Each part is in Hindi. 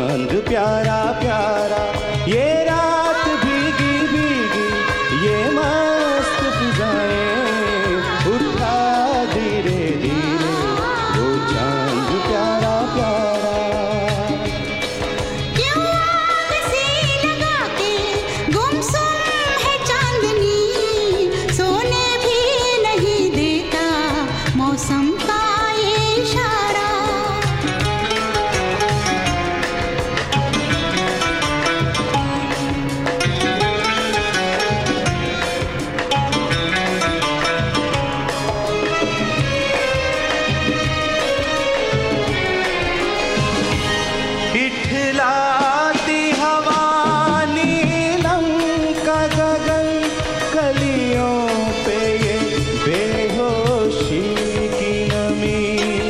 चांद प्यारा प्यारा, ये रात भीगी भीगी, ये मस्त फिजाएं, उठा धीरे धीरे वो चांद प्यारा प्यारा। क्यों आग से लगा के गुमसुम है चांदनी, सोने भी नहीं देता मौसम का ये इशारा। इठलाती हवा नीलम का गगन, कलियों पे ये बेहोशी की नमी,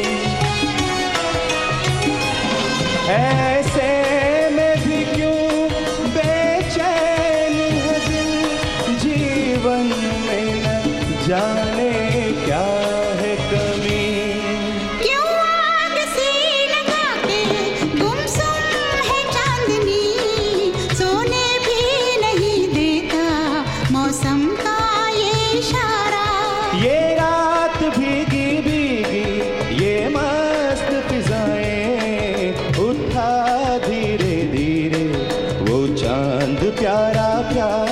ऐसे में भी क्यों बेचैन है दिल, जीवन में न जाने क्या है कमी। क्यों आग से लगा के गुमसुम है चांदनी, सोने भी नहीं देता मौसम का ये इशारा। ये रात भीगी भीगी, ये मस्त फिजाएं, उठा धीरे धीरे वो चांद प्यारा प्यारा।